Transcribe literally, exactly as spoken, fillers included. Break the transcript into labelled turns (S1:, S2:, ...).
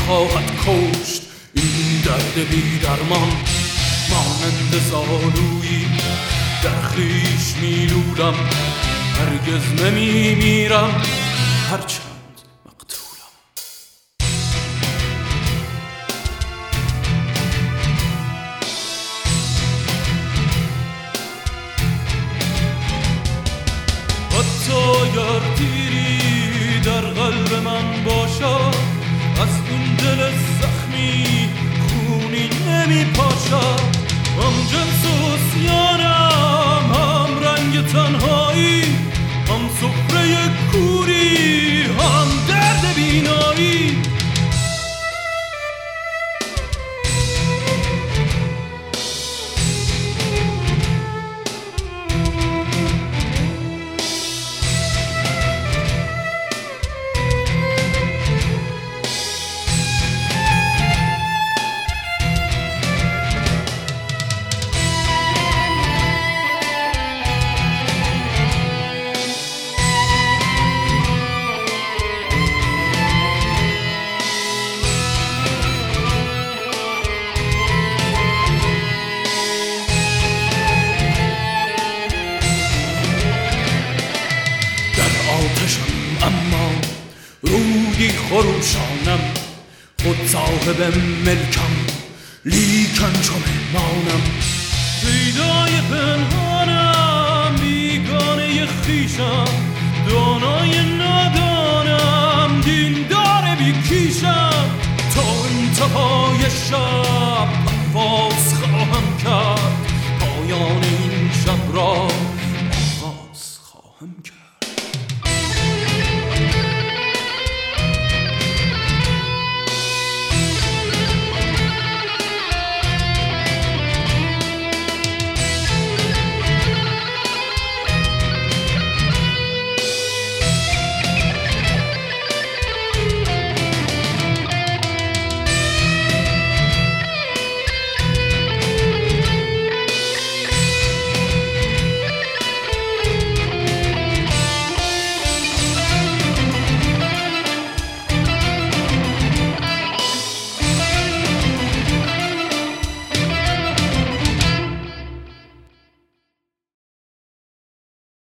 S1: خواهد کشت این درد بی درمان. مانند زالویی در خویش میلولم، هرگز نمی میرم هرچند مقتولم. حتی اگر تیری در قلب من باشد، از اون دل زخمی خونی نمی پاشد. هم جنس و سیانم، هم رنگ تنهایی، هم سفره کوری، هم درد بینایی. اما رودی خروشانم، خود صاحب ملکم لیکن چو مهمانم. پیدای پنهانم، بیگانه خویشم، دانای نادانم، دیندار بی کیشم. تا انتهای شب احوال